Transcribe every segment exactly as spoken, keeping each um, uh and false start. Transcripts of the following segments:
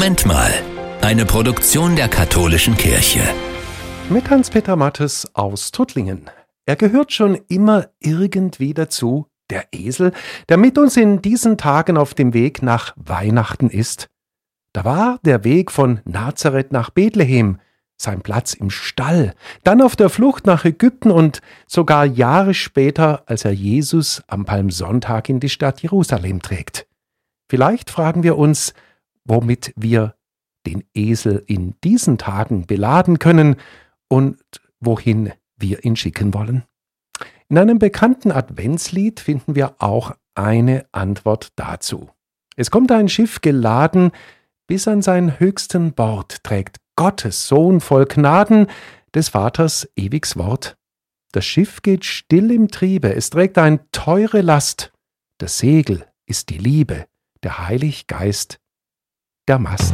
Moment mal. Eine Produktion der Katholischen Kirche. Mit Hans-Peter Mattes aus Tuttlingen. Er gehört schon immer irgendwie dazu, der Esel, der mit uns in diesen Tagen auf dem Weg nach Weihnachten ist. Da war der Weg von Nazareth nach Bethlehem, sein Platz im Stall, dann auf der Flucht nach Ägypten und sogar Jahre später, als er Jesus am Palmsonntag in die Stadt Jerusalem trägt. Vielleicht fragen wir uns, womit wir den Esel in diesen Tagen beladen können und wohin wir ihn schicken wollen. In einem bekannten Adventslied finden wir auch eine Antwort dazu. Es kommt ein Schiff geladen, bis an seinen höchsten Bord trägt Gottes Sohn voll Gnaden, des Vaters ewiges Wort. Das Schiff geht still im Triebe, es trägt ein teure Last. Das Segel ist die Liebe, der Heilig Geist, der Mast.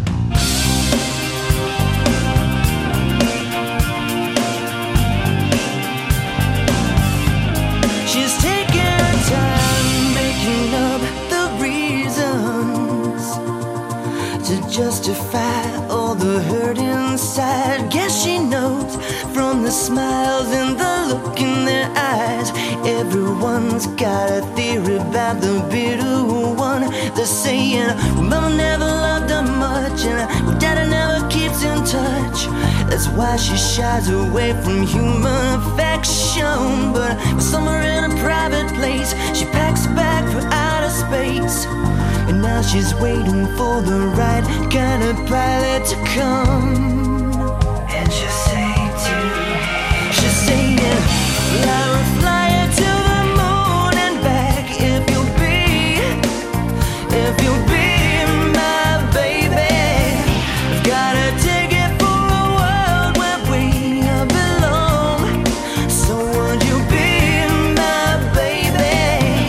She's taking her time making up the reasons to justify all the hurt inside. Guess she knows from the smiles and the look in their eyes. Everyone's got a theory about the bitter one. They're saying, well, Mama never loved her much, and well, Daddy never keeps in touch. That's why she shies away from human affection. But somewhere in a private place, she packs a bag for outer space. And now she's waiting for the right kind of pilot to come. And she'll say to, she'll say, fly or fly her to the moon and back. If you'll be, if you'll be my baby, I've got a ticket for a world where we belong. So would you be my baby?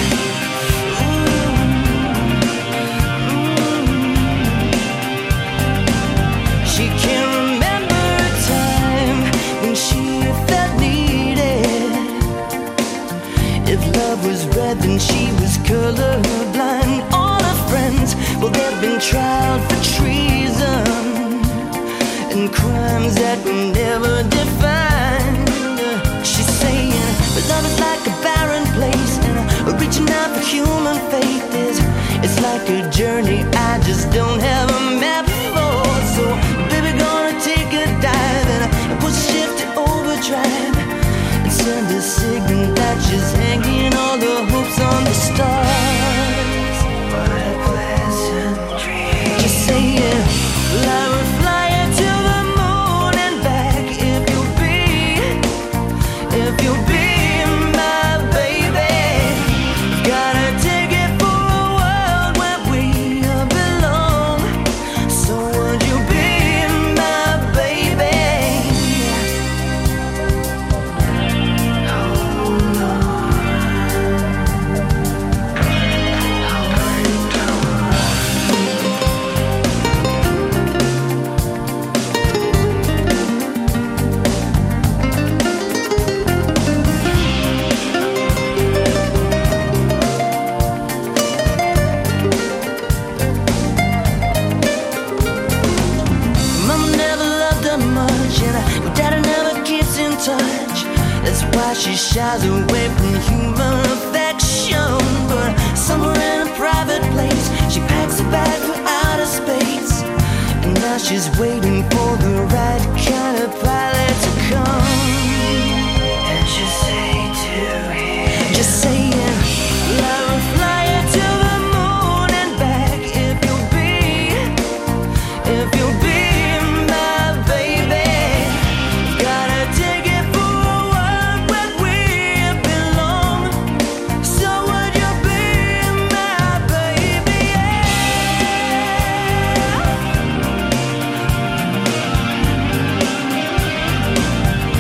She can't remember a time when she felt needed. If love was red, then she was colorblind. All her friends, well, they've been tried for treason and crimes that were never defined. She's saying, but love is like a barren place, and reaching out for human faith is, it's like a journey I just don't have a map for. So, baby, gonna take a dive and put shift to overdrive and send a signal that she's hanging all the hopes on the stars. What a pleasant dream. Just saying, fly or fly her to the moon and back. If you'll be, if you'll be my baby, got a ticket for a world where we belong. So would you be my baby? Hold on. Mama never loved her much, and uh, Daddy never keeps in touch. That's why she shies away from human affection. But somewhere in a private place, she packs a bag for outer space. And now she's waiting for the right kind of pilot to come. And she'll say to him, just saying, fly or fly her to the moon and back. If you'll be, if you'll be my baby, got a ticket for a world where we belong. So would you be my baby? Yeah.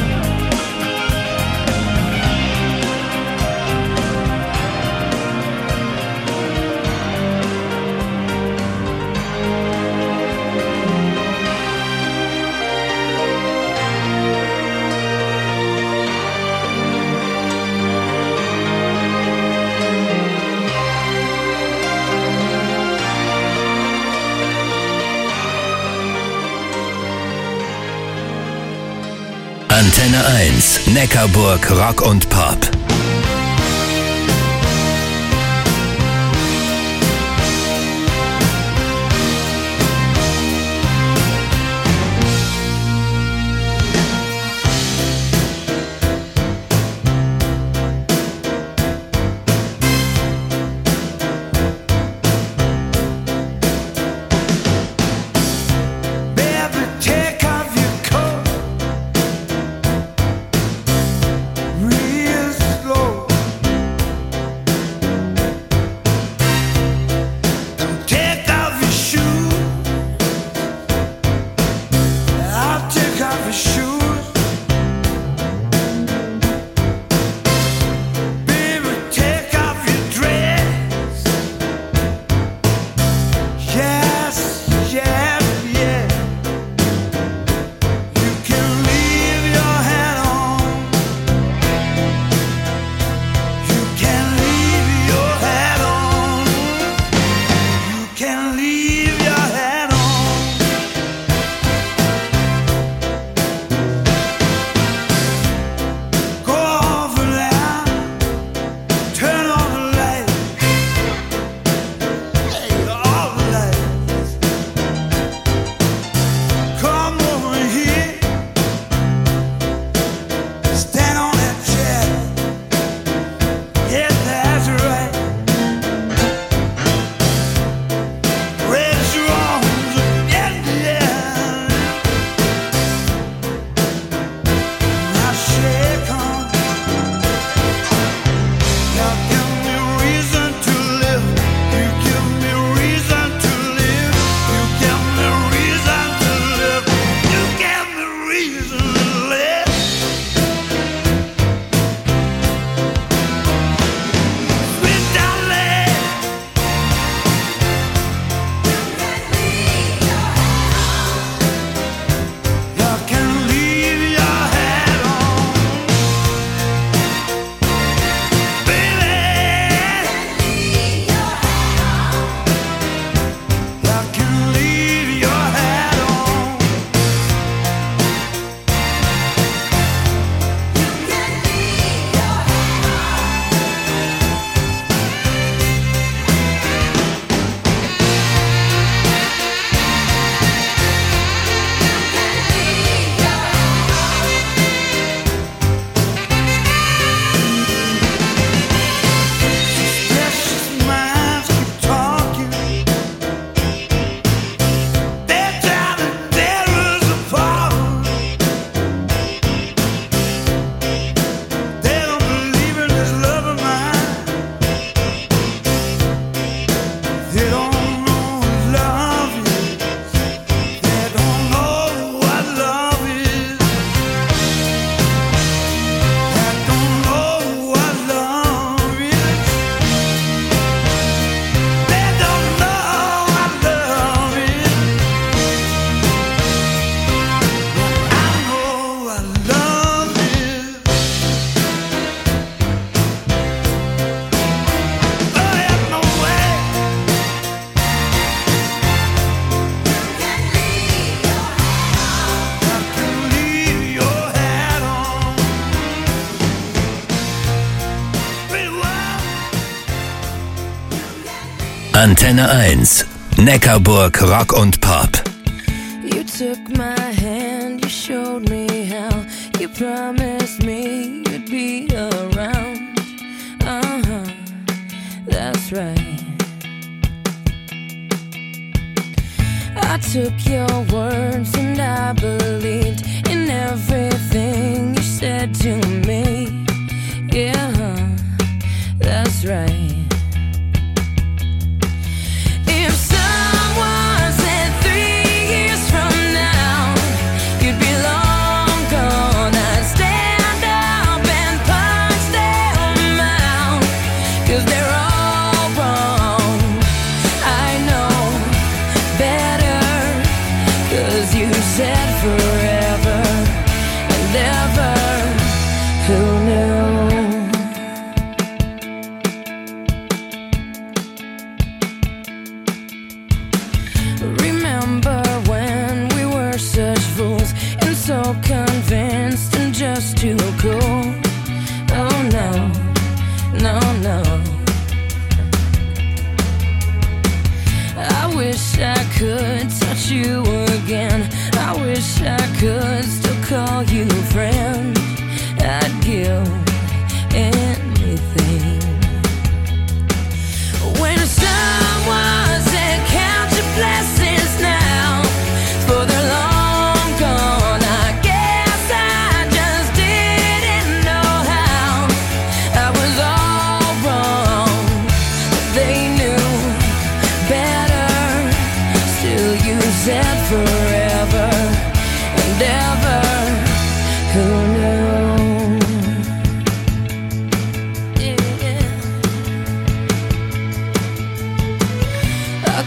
Antenne eins, Neckarburg Rock und Pop. Antenne eins, Neckarburg Rock und Pop. You took my hand, you showed me how, you promised me you'd be around. Uh-huh, that's right. I took your words and I believed in everything you said to me. Yeah, that's right.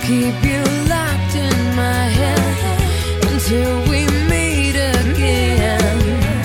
keep you locked in my head until we meet again.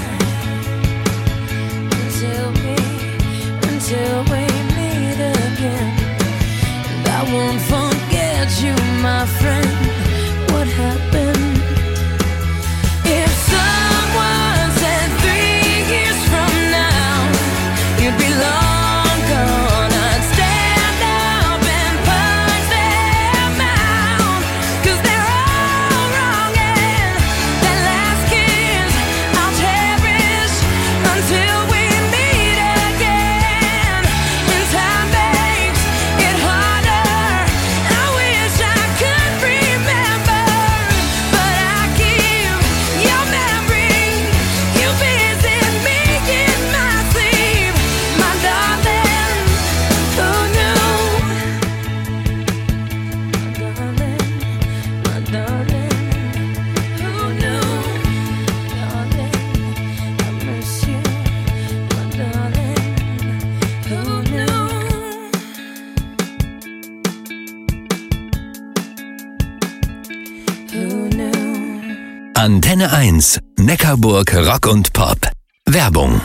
Until we, until we meet again. And I won't forget you, my friend. What happened? If someone said three years from now you'd be long gone, I'd stand up and punch them out, 'cause they're all wrong, and that last kiss I'll cherish until we meet again. And time makes it harder. I wish I could remember, but I keep your memory. You visit me in my sleep, my darling. Who knew? My darling, my darling. Who knew? Darling, I miss you, my darling. Who knew? Who knew? Antenne eins, Neckarburg Rock und Pop. Werbung.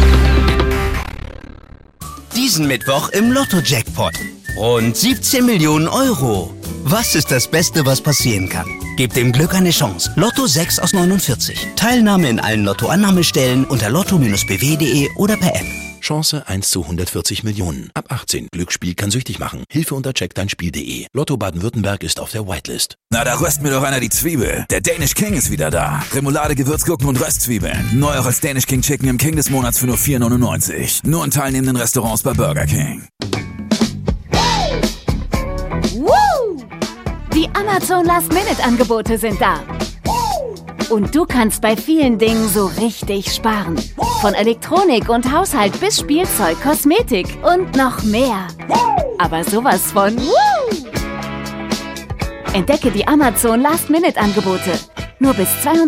Diesen Mittwoch im Lotto-Jackpot. Rund siebzehn Millionen Euro. Was ist das Beste, was passieren kann? Gebt dem Glück eine Chance. Lotto sechs aus neunundvierzig. Teilnahme in allen Lotto-Annahmestellen unter lotto Bindestrich b w punkt de oder per App. Chance eins zu hundertvierzig Millionen. Ab achtzehn. Glücksspiel kann süchtig machen. Hilfe unter check dein spiel punkt de. Lotto Baden-Württemberg ist auf der Whitelist. Na, da röst mir doch einer die Zwiebel. Der Danish King ist wieder da. Remoulade, Gewürzgurken und Röstzwiebeln. Neu auch als Danish King Chicken im King des Monats für nur vier neunundneunzig. Nur in teilnehmenden Restaurants bei Burger King. Woo! Die Amazon Last-Minute-Angebote sind da. Und du kannst bei vielen Dingen so richtig sparen. Von Elektronik und Haushalt bis Spielzeug, Kosmetik und noch mehr. Aber sowas von Woo! Entdecke die Amazon Last-Minute-Angebote. Nur bis zweiundzwanzigsten